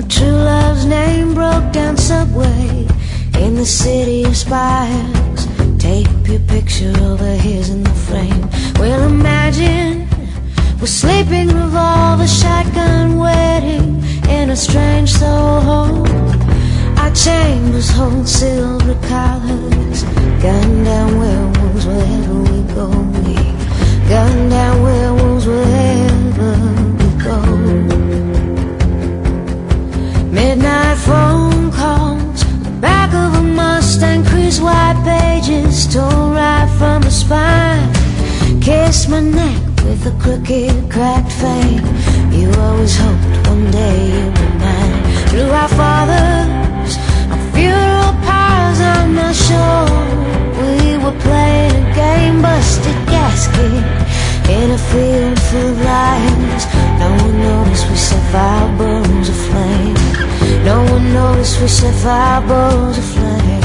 true love's name broke down subway in the city of spires. Tape your picture over his in the frame. Well, imagine we're sleeping revolver shotgun wedding in a strange Soho. Our chambers hold silver collars. Gun down werewolves wherever we go. We gun down werewolves wherever we go. Midnight phone calls, the back of a Mustang, crease white pages torn right from the spine. Kiss my neck with a crooked, cracked fade. You always hoped one day you'd be mine. Through our fathers, our funeral pyres, I'm not sure we were playing a game. Busted gasket in a field full of lions. No one noticed we set fire burns aflame. No one noticed we set fire burns aflame.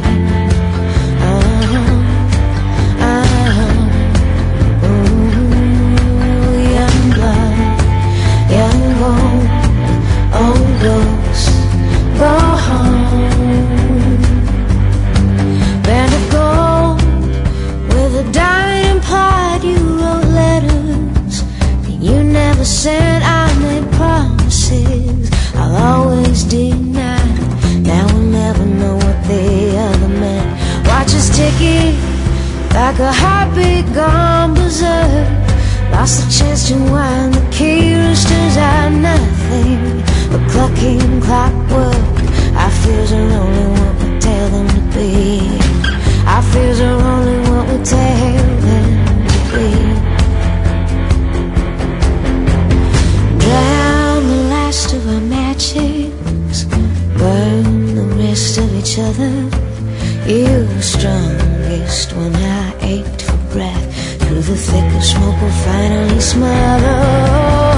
Young blood, young gold, old ghosts, go home. Band of gold with a diamond implied. You wrote letters that you never sent. I made promises I'll always deny. Now we'll never know what the other meant. Watch us ticking like a heartbeat gone berserk. Lost the chance to wind the key. Roosters are nothing but clucking clockwork. Our fears are only what we tell them to be. Our fears are only what we tell them to be. Drown the last of our matches, burn the rest of each other. You were strongest when I ached for breath. Through the thick of smoke we'll finally smother.